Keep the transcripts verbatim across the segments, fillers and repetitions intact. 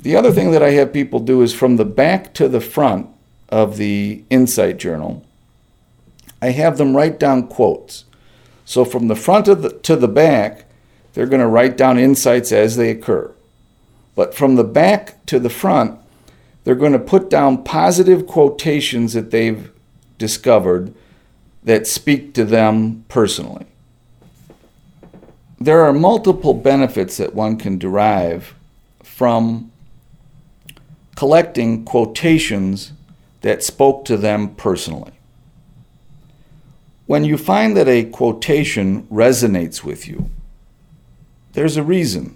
The other thing that I have people do is from the back to the front of the Insight Journal, I have them write down quotes. So from the front of the, to the back, they're going to write down insights as they occur. But from the back to the front, they're going to put down positive quotations that they've discovered that speak to them personally. There are multiple benefits that one can derive from collecting quotations that spoke to them personally. When you find that a quotation resonates with you, there's a reason.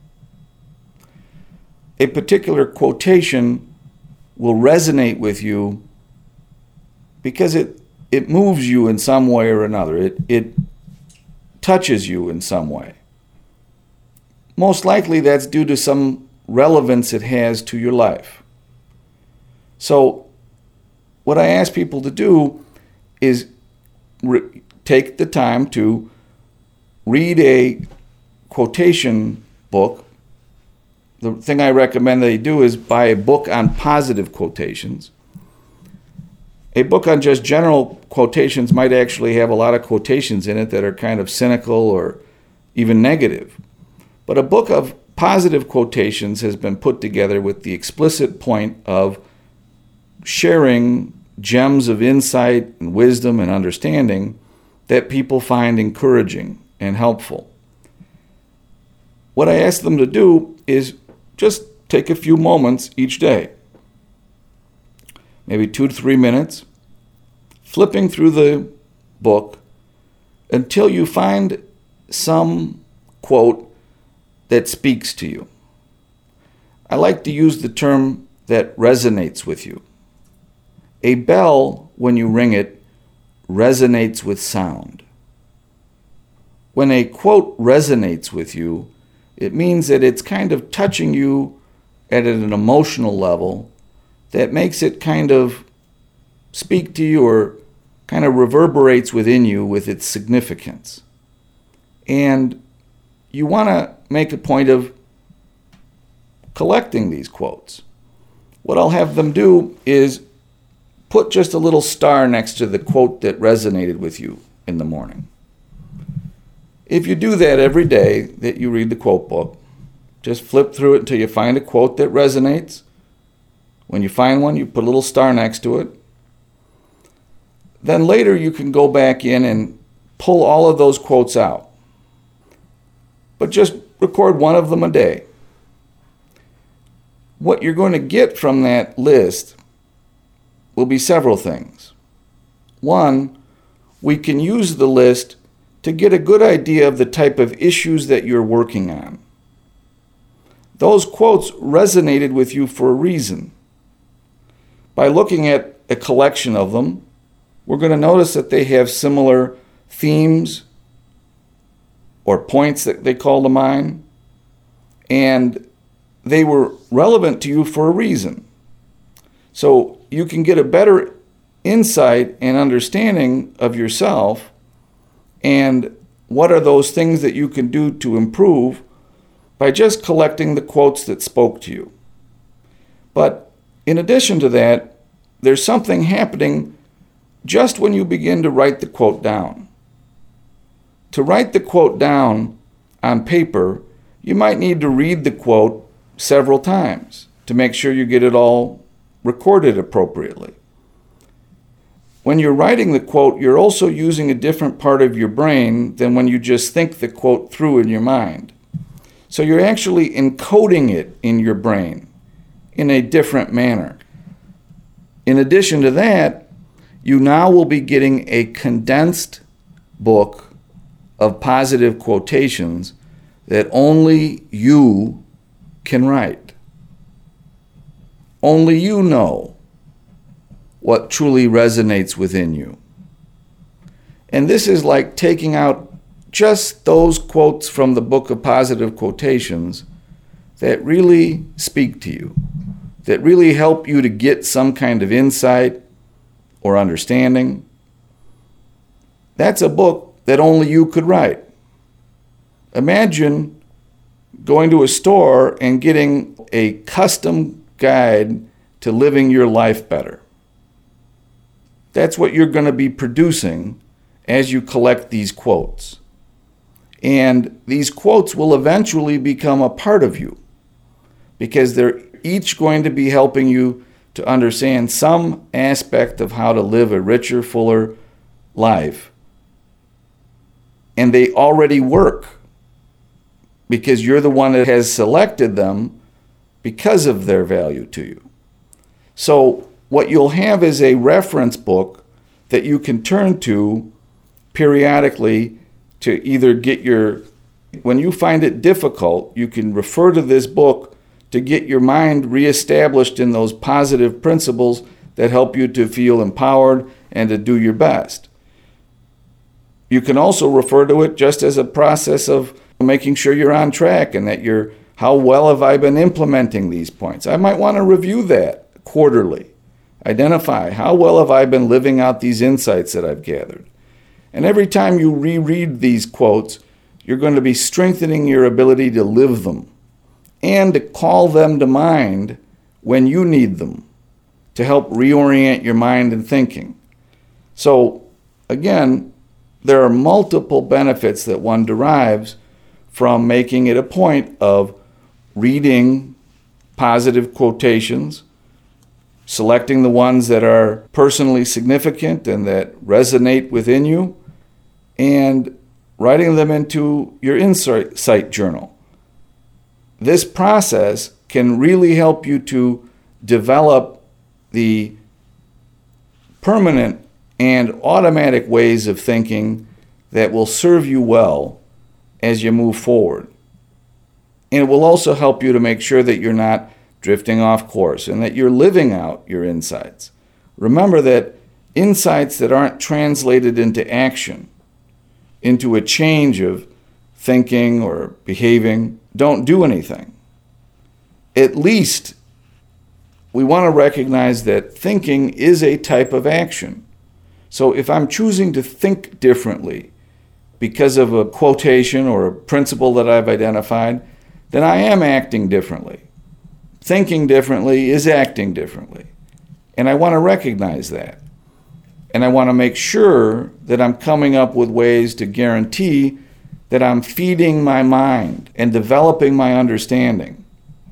A particular quotation will resonate with you because it, it moves you in some way or another. It, it touches you in some way. Most likely that's due to some relevance it has to your life. So what I ask people to do is re- take the time to read a quotation book. The thing I recommend they do is buy a book on positive quotations. A book on just general quotations might actually have a lot of quotations in it that are kind of cynical or even negative. But a book of positive quotations has been put together with the explicit point of sharing gems of insight and wisdom and understanding that people find encouraging and helpful. What I ask them to do is just take a few moments each day, maybe two to three minutes, flipping through the book until you find some quote that speaks to you. I like to use the term that resonates with you. A bell, when you ring it, resonates with sound. When a quote resonates with you, it means that it's kind of touching you at an emotional level that makes it kind of speak to you or kind of reverberates within you with its significance. And you want to make a point of collecting these quotes. What I'll have them do is put just a little star next to the quote that resonated with you in the morning. If you do that every day that you read the quote book, just flip through it until you find a quote that resonates. When you find one, you put a little star next to it. Then later you can go back in and pull all of those quotes out. But just record one of them a day. What you're going to get from that list will be several things. One, we can use the list to get a good idea of the type of issues that you're working on. Those quotes resonated with you for a reason. By looking at a collection of them, we're going to notice that they have similar themes or points that they call to mind, and they were relevant to you for a reason. So you can get a better insight and understanding of yourself and what are those things that you can do to improve by just collecting the quotes that spoke to you. But in addition to that, there's something happening just when you begin to write the quote down. To write the quote down on paper, you might need to read the quote several times to make sure you get it all recorded appropriately. When you're writing the quote, you're also using a different part of your brain than when you just think the quote through in your mind. So you're actually encoding it in your brain in a different manner. In addition to that, you now will be getting a condensed book of positive quotations that only you can write. Only you know what truly resonates within you. And this is like taking out just those quotes from the book of positive quotations that really speak to you, that really help you to get some kind of insight or understanding. That's a book that only you could write. Imagine going to a store and getting a custom guide to living your life better. That's what you're going to be producing as you collect these quotes. And these quotes will eventually become a part of you because they're each going to be helping you to understand some aspect of how to live a richer, fuller life. And they already work because you're the one that has selected them because of their value to you. So what you'll have is a reference book that you can turn to periodically to either get your, when you find it difficult, you can refer to this book to get your mind reestablished in those positive principles that help you to feel empowered and to do your best. You can also refer to it just as a process of making sure you're on track and that you're, how well have I been implementing these points? I might want to review that quarterly. Identify how well have I been living out these insights that I've gathered. And every time you reread these quotes, you're going to be strengthening your ability to live them and to call them to mind when you need them to help reorient your mind and thinking. So, again, there are multiple benefits that one derives from making it a point of reading positive quotations, selecting the ones that are personally significant and that resonate within you, and writing them into your insight journal. This process can really help you to develop the permanent and automatic ways of thinking that will serve you well as you move forward. And it will also help you to make sure that you're not drifting off course and that you're living out your insights. Remember that insights that aren't translated into action, into a change of thinking or behaving, don't do anything. At least we want to recognize that thinking is a type of action. So if I'm choosing to think differently because of a quotation or a principle that I've identified, then I am acting differently. Thinking differently is acting differently. And I want to recognize that. And I want to make sure that I'm coming up with ways to guarantee that I'm feeding my mind and developing my understanding.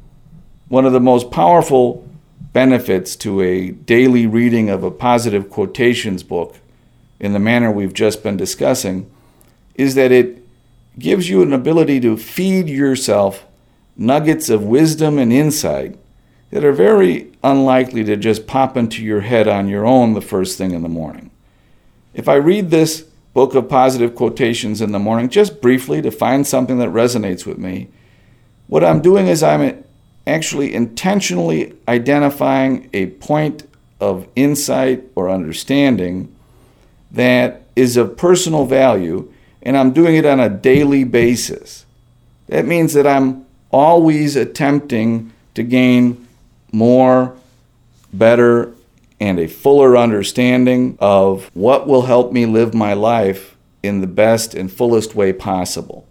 One of the most powerful benefits to a daily reading of a positive quotations book in the manner we've just been discussing is that it gives you an ability to feed yourself nuggets of wisdom and insight that are very unlikely to just pop into your head on your own the first thing in the morning. If I read this book of positive quotations in the morning, just briefly to find something that resonates with me, what I'm doing is I'm actually intentionally identifying a point of insight or understanding that is of personal value, and I'm doing it on a daily basis. That means that I'm always attempting to gain more, better, and a fuller understanding of what will help me live my life in the best and fullest way possible.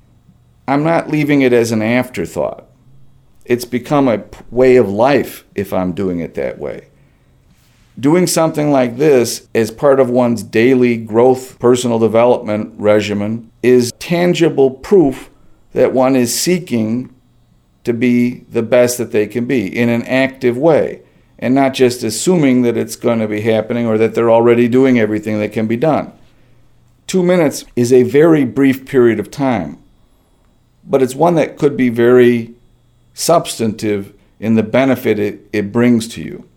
I'm not leaving it as an afterthought. It's become a way of life if I'm doing it that way. Doing something like this as part of one's daily growth, personal development regimen is tangible proof that one is seeking to be the best that they can be in an active way, and not just assuming that it's going to be happening or that they're already doing everything that can be done. Two minutes is a very brief period of time, but it's one that could be very substantive in the benefit it, it brings to you.